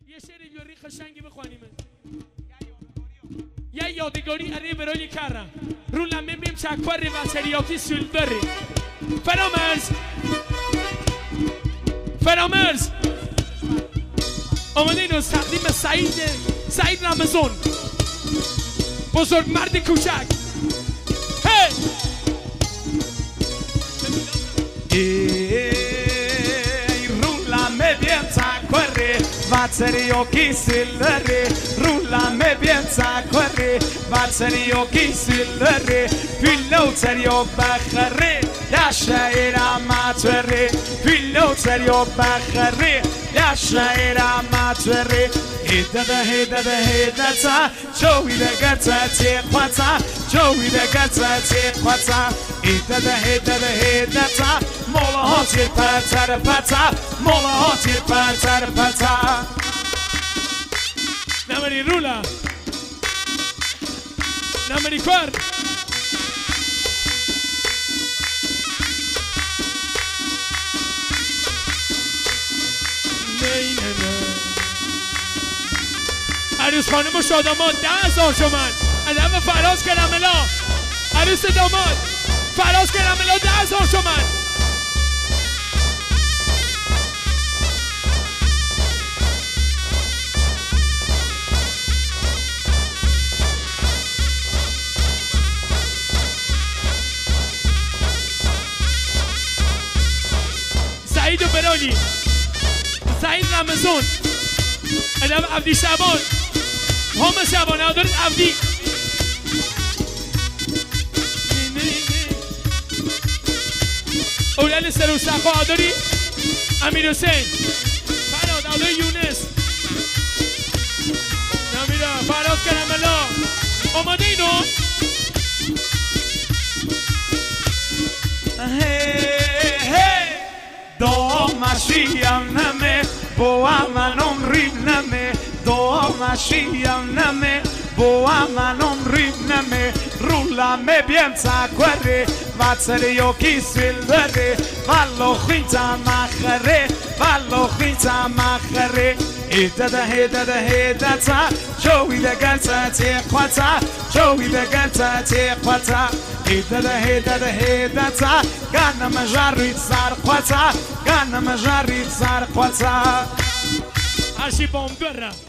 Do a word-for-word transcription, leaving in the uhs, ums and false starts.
یه شعری بیاری قشنگی بخوانیم یه یادگاری اری برای کردم رو لمه بیم چکوری و سریاکی سلبری فرامرز فرامرز آمده اینو تقدیم سعید سعید رمزون بزرگ مرد کوچک هی Rullame piensa corre, vazzeri occhi silleri. Rullame piensa corre, vazzeri occhi silleri. Figlio serio bakhre, ya shair amatore. Figlio serio bakhre, ya shair amatore. Hida da hida da hida ta, joey da gata te kwata, joey da gata te kwata. Hida da hida da hida ta, mola hotir patar pata, mola hotir patar pata. نمری رولا نمری کار نه نه نه عروس خانم و شاداماد ده هزار تومن عدم فراز کرملا عروس داماد فراز کرملا ده هزار تومن سعید و برالی سعید رمزون ادب عبدی شبان هم شبان ادارت عبدی اولاد سرو صفا اداری امیر حسین فراد اداری یونس نمیرا فراد کرملا آماده اینو دو ماشیم نمه با من عمری نمه دو ماشیم نمه با من عمری نمه رولame piensa corre vazzeri occhi silveri vallo khita makhre vallo khita makhre hida da hida da hida ta joey da gata te kwata joey da gata te kwata hida da hida da hida ta kana majarit zar kwata kana majarit zar kwata هرشی بامبره